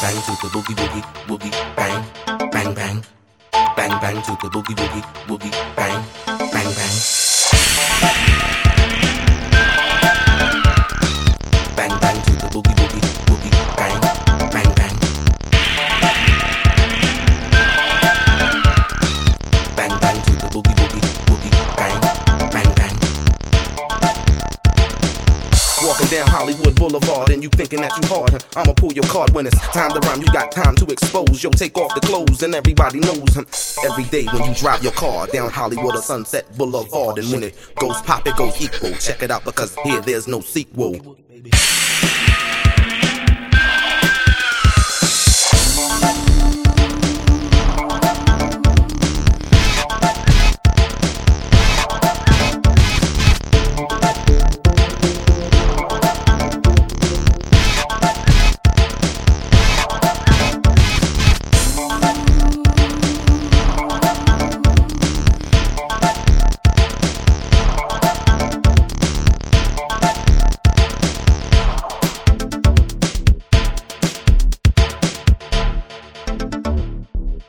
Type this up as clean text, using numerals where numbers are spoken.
bang to the boogie woogie woogie bang, bang bang, bang bang to the boogie woogie woogie bang, bang bang. Bang bang to the boogie woogie woogie bang, bang bang. Bang bang to the boogie woogie woogie bang, bang bang. Walking down Hollywood Boulevard and you thinking that you hard, I'ma pull your card when it's time to rhyme. You got time to expose, yo, take off the clothes and everybody knows. Every day when you drive your car down Hollywood or Sunset Boulevard, and when it goes pop, it goes equal. Check it out because here there's no sequel.